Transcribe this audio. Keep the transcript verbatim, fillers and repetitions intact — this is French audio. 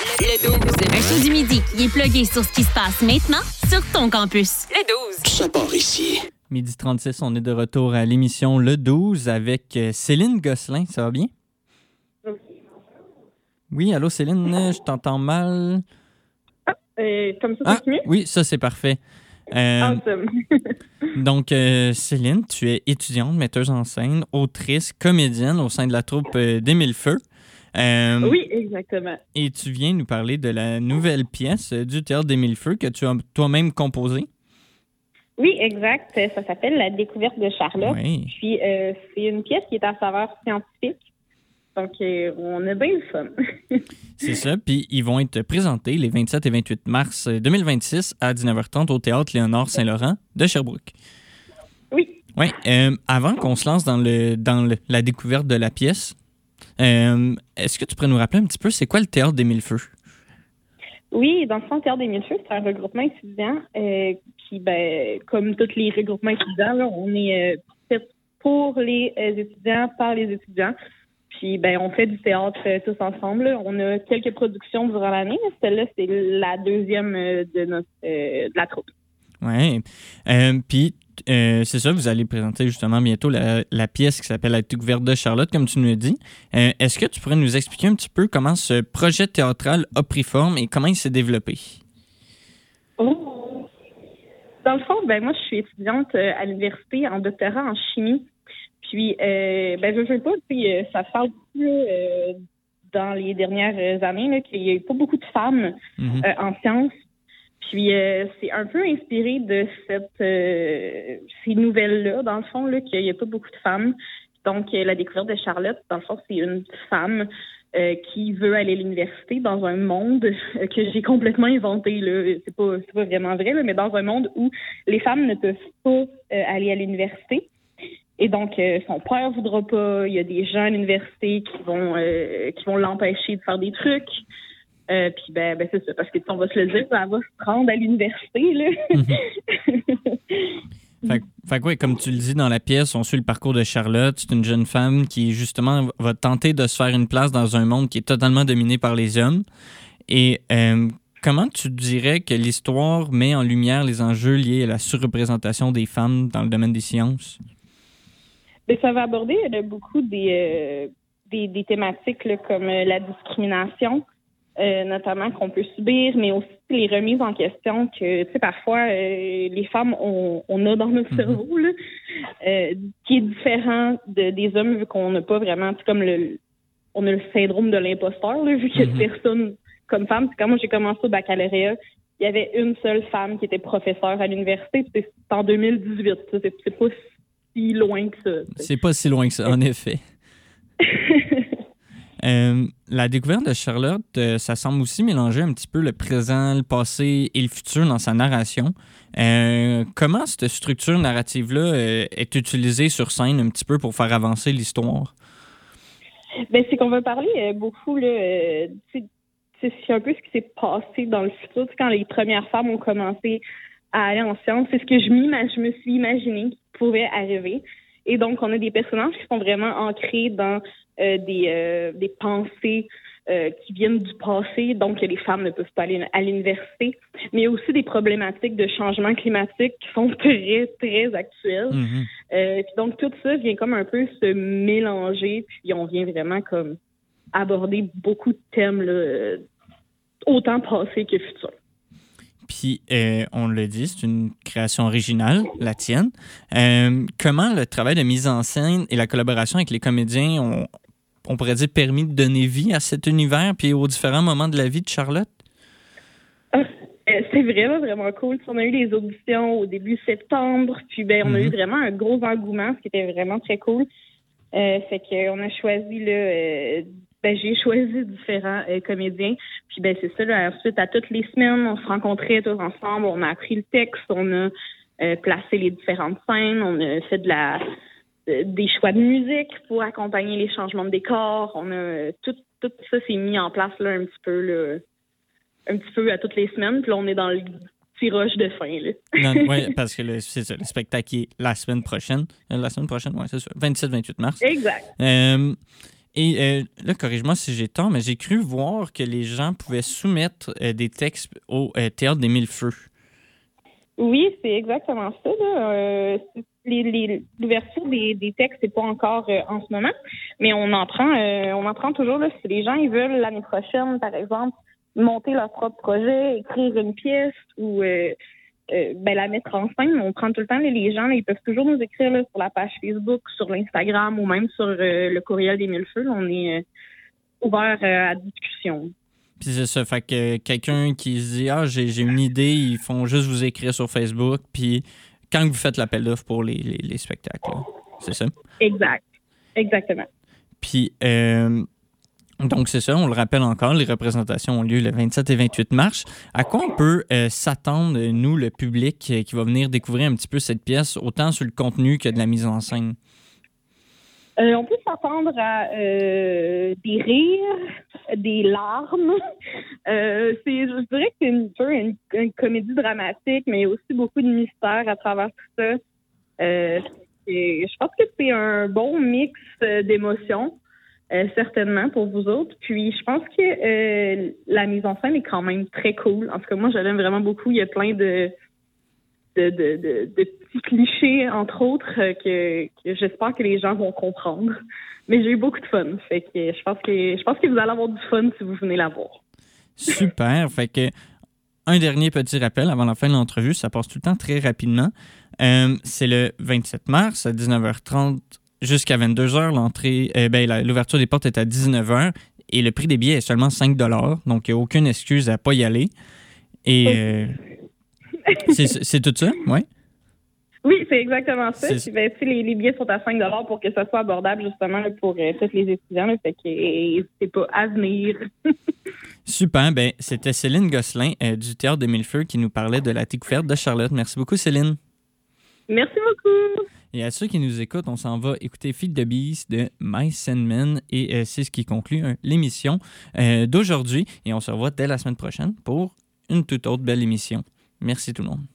Le douze. Un show du midi qui est plugué sur ce qui se passe maintenant sur ton campus. Le douze. Ça part ici. Midi trente-six, on est de retour à l'émission Le douze avec Céline Gosselin. Ça va bien? Oui, allô Céline, je t'entends mal. Ah, euh, comme ça, Ah, c'est mieux? oui, ça c'est parfait. Euh, Awesome. donc, euh, Céline, tu es étudiante, metteuse en scène, autrice, comédienne au sein de la troupe euh, des Mille-Feux. Euh, Oui, exactement. Et tu viens nous parler de la nouvelle pièce euh, du Théâtre des Mille-Feux que tu as toi-même composée. Oui, exact. Ça s'appelle La découverte de Charlotte. Oui. Puis, euh, c'est une pièce qui est à saveur scientifique. Donc, euh, on a bien le fun. C'est ça. Puis, ils vont être présentés les vingt-sept et vingt-huit mars deux mille vingt-six à dix-neuf heures trente au Théâtre Léonard Saint-Laurent de Sherbrooke. Oui. Oui. Euh, avant qu'on se lance dans, le, dans le, la découverte de la pièce, euh, est-ce que tu pourrais nous rappeler un petit peu c'est quoi le Théâtre des Mille-Feux? Oui, dans le fond, le Théâtre des Mille-Feux, c'est un regroupement étudiant euh, qui, ben, comme tous les regroupements étudiants, là, on est euh, fait pour les euh, étudiants, par les étudiants. Puis, ben, on fait du théâtre euh, tous ensemble. On a quelques productions durant l'année, mais celle-là, c'est la deuxième euh, de notre euh, de la troupe. Oui. Euh, puis, euh, c'est ça, vous allez présenter justement bientôt la, la pièce qui s'appelle La découverte de Charlotte, comme tu nous l'as dit. Euh, est-ce que tu pourrais nous expliquer un petit peu comment ce projet théâtral a pris forme et comment il s'est développé? Oh. Dans le fond, ben, moi, je suis étudiante euh, à l'université en doctorat en chimie. Puis, euh, ben, je ne sais pas, puis, euh, ça parle plus euh, dans les dernières années là, qu'il n'y a eu pas beaucoup de femmes Mm-hmm. euh, en sciences. Puis, euh, c'est un peu inspiré de cette euh, ces nouvelles-là, dans le fond, là, qu'il n'y a pas beaucoup de femmes. Donc, euh, la découverte de Charlotte, dans le fond, c'est une femme euh, qui veut aller à l'université dans un monde euh, que j'ai complètement inventé. Là. C'est pas, c'est pas vraiment vrai, là, mais dans un monde où les femmes ne peuvent pas euh, aller à l'université. Et donc, euh, son père voudra pas. Il y a des gens à l'université qui vont euh, qui vont l'empêcher de faire des trucs. Euh, puis ben, ben c'est ça, parce que on va se le dire, elle va se rendre à l'université, là. Fait, fait que oui, comme tu le dis dans la pièce, on suit le parcours de Charlotte. C'est une jeune femme qui, justement, va tenter de se faire une place dans un monde qui est totalement dominé par les hommes. Et euh, comment tu dirais que l'histoire met en lumière les enjeux liés à la surreprésentation des femmes dans le domaine des sciences? Ben, ça va aborder euh, beaucoup des, euh, des, des thématiques là, comme euh, la discrimination, euh, notamment qu'on peut subir, mais aussi les remises en question que, tu sais, parfois, euh, les femmes, on, on a dans notre Mm-hmm. cerveau, là, euh, qui est différent de, des hommes, vu qu'on n'a pas vraiment, tu sais, comme le, on a le syndrome de l'imposteur, là, vu qu'il y a Mm-hmm. personne comme femme. C'est quand moi, j'ai commencé au baccalauréat, il y avait une seule femme qui était professeure à l'université, puis c'est en deux mille dix-huit, ça, c'est, c'est pas si loin que ça. T'sais. C'est pas si loin que ça, en effet. Euh, la découverte de Charlotte, euh, ça semble aussi mélanger un petit peu le présent, le passé et le futur dans sa narration. Euh, comment cette structure narrative-là euh, est utilisée sur scène un petit peu pour faire avancer l'histoire? Ben, c'est qu'on va parler euh, beaucoup, là, euh, c'est, c'est un peu ce qui s'est passé dans le futur. T'sais, quand les premières femmes ont commencé à aller en sciences, c'est ce que je, je me suis imaginé qui pouvait arriver. Et donc, on a des personnages qui sont vraiment ancrés dans euh, des, euh, des pensées euh, qui viennent du passé, donc les femmes ne peuvent pas aller à l'université, mais il y a aussi des problématiques de changement climatique qui sont très, très actuelles. Mm-hmm. Euh, puis donc, tout ça vient comme un peu se mélanger, puis on vient vraiment comme aborder beaucoup de thèmes, là, autant passé que futur. Puis, euh, on le dit, c'est une création originale, la tienne. Euh, comment le travail de mise en scène et la collaboration avec les comédiens ont, on pourrait dire, permis de donner vie à cet univers puis aux différents moments de la vie de Charlotte? Ah, c'est vraiment, vraiment cool. On a eu les auditions au début septembre, puis ben, on mm-hmm. a eu vraiment un gros engouement, ce qui était vraiment très cool. Euh, fait qu'on a choisi, là, euh, ben, j'ai choisi différents euh, comédiens. Puis ben c'est ça, là, ensuite, à toutes les semaines, on se rencontrait tous ensemble, on a appris le texte, on a euh, placé les différentes scènes, on a fait de la euh, des choix de musique pour accompagner les changements de décor. On a euh, tout, tout ça s'est mis en place là, un petit peu là, un petit peu à toutes les semaines. Puis là, on est dans le petit rush de fin. Oui, parce que le, c'est ça, le spectacle est la semaine prochaine. Euh, la semaine prochaine, oui, c'est ça. vingt-sept vingt-huit mars. Exact. Euh, Et euh, là, corrige-moi si j'ai tort, mais j'ai cru voir que les gens pouvaient soumettre euh, des textes au euh, Théâtre des Mille Feux. Oui, c'est exactement ça. Là. Euh, les, les, l'ouverture des, des textes, c'est pas encore euh, en ce moment, mais on en prend, euh, on en prend toujours. Là, si les gens ils veulent l'année prochaine, par exemple, monter leur propre projet, écrire une pièce ou euh, euh, ben, la mettre en scène, on prend tout le temps. Là, les gens, là, ils peuvent toujours nous écrire là, sur la page Facebook, sur l'Instagram ou même sur euh, le courriel des Mille Feux. Là, on est euh, ouvert euh, à discussion. Puis c'est ça, fait que quelqu'un qui se dit « Ah, j'ai, j'ai une idée », ils font juste vous écrire sur Facebook, puis quand vous faites l'appel d'offres pour les, les, les spectacles, là. C'est ça? Exact. Exactement. Puis, euh, donc c'est ça, on le rappelle encore, les représentations ont lieu le vingt-sept et vingt-huit mars. À quoi on peut euh, s'attendre, nous, le public, euh, qui va venir découvrir un petit peu cette pièce, autant sur le contenu que de la mise en scène? Euh, on peut s'attendre à euh, des rires, des larmes. Euh, c'est, je dirais que c'est un peu une, une comédie dramatique, mais il y a aussi beaucoup de mystère à travers tout ça. Euh, et je pense que c'est un bon mix d'émotions, euh, certainement, pour vous autres. Puis, je pense que euh, la mise en scène est quand même très cool. En tout cas, moi, je l'aime vraiment beaucoup. Il y a plein de... De, de, de, de petits clichés, entre autres, euh, que, que j'espère que les gens vont comprendre. Mais j'ai eu beaucoup de fun. Fait que je pense que je pense que vous allez avoir du fun si vous venez la voir. Super. Fait que un dernier petit rappel avant la fin de l'entrevue, ça passe tout le temps très rapidement. Euh, c'est le vingt-sept mars à dix-neuf heures trente jusqu'à vingt-deux heures. L'entrée, euh, ben, la, l'ouverture des portes est à dix-neuf heures et le prix des billets est seulement cinq dollars. Donc, il n'y a aucune excuse à ne pas y aller. Et euh, c'est, c'est tout ça, oui? Oui, c'est exactement ça. C'est... Puis, ben, les, les billets sont à cinq dollars pour que ça soit abordable justement là, pour euh, tous les étudiants. Là, fait que n'hésitez pas à venir. Super. Ben, c'était Céline Gosselin euh, du Théâtre des Mille Feux qui nous parlait de la découverte de Charlotte. Merci beaucoup, Céline. Merci beaucoup. Et à ceux qui nous écoutent, on s'en va écouter Feed the Beast de My Sandman et euh, c'est ce qui conclut hein, l'émission euh, d'aujourd'hui. Et on se revoit dès la semaine prochaine pour une toute autre belle émission. Merci tout le monde.